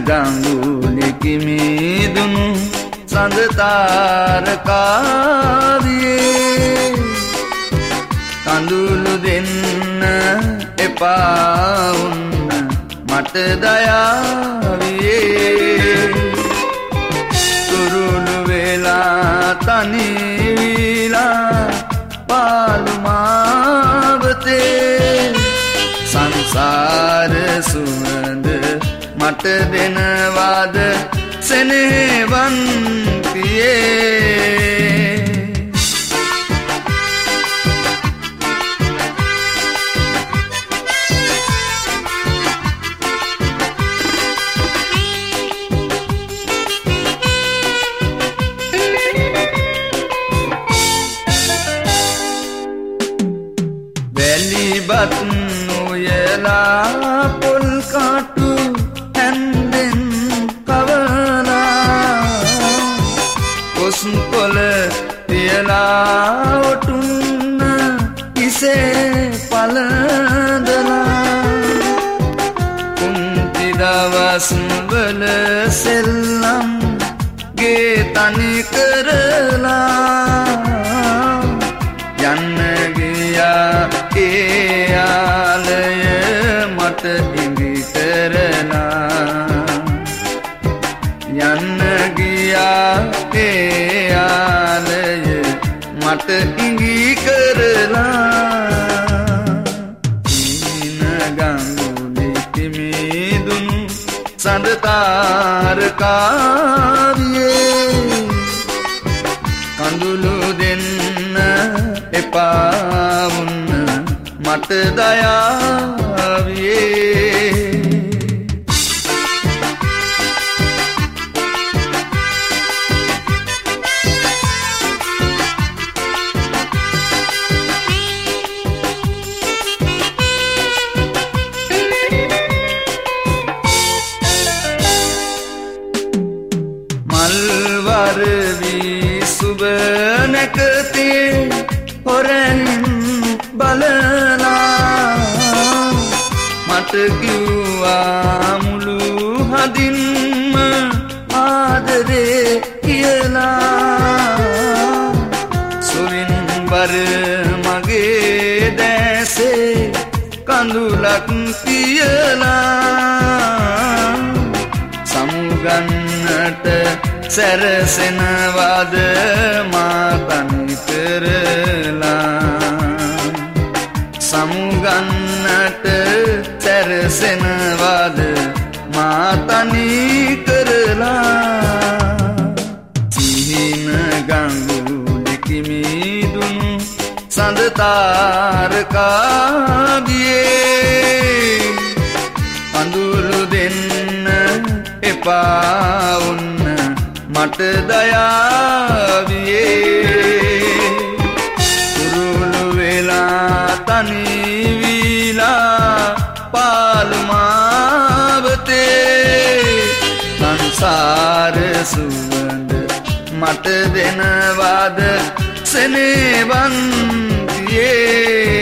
ගඟුලි කිමිදුණු සඳ තාරකාවියේ කඳුළු දෙන්න එපා වුන්න මට දයාවියේ තුරුළු වෙලා තනි විලා පාළු මාවතේ සංසාර සුවඳ මට දෙනවාද සෙනෙහවන් පියේ වැලිබත් නොයලා පොල් කාටු හැන්දෙන් කවලා කොස්කොල තියලා ඔටුන්න ඉසේ පලඳලා කුන්ති දවස් වල සෙල්ලම් ගේ තනි කරලා යන්න ගියා ඒ ආලය මට ඉඟි කරලා යන්න ගියා ඒ ආලය මට ඉඟි කරලා ඊන ගඟුලි කිමිදුණු සඳ තාරකාවියේ කඳුළු දෙන්න එපා වුන්න මට දයාවියේ මල්වර වී සුබ නැකතේ හොරෙන් බලලා මට කිව්වා මුළු හදින්ම ආදරේ කියලා සුවින් බර මගේ දැසේ කඳුලක් තියලා සමුගන්නට සැරසෙනවාද මා තනි කරලා සමුගන්නට සැරසෙනවාද මා තනි කරලා සිහින ගඟුලි කිමිදුණු සඳ තාරකාවියේ කඳුළු දෙන්න එපා වුන්න මට දයාවියේ තුරුළු වෙලා තනි විලා පාළු මාවතේ සංසාර සුවඳ මට දෙනවාද සෙනෙහවන් පියේ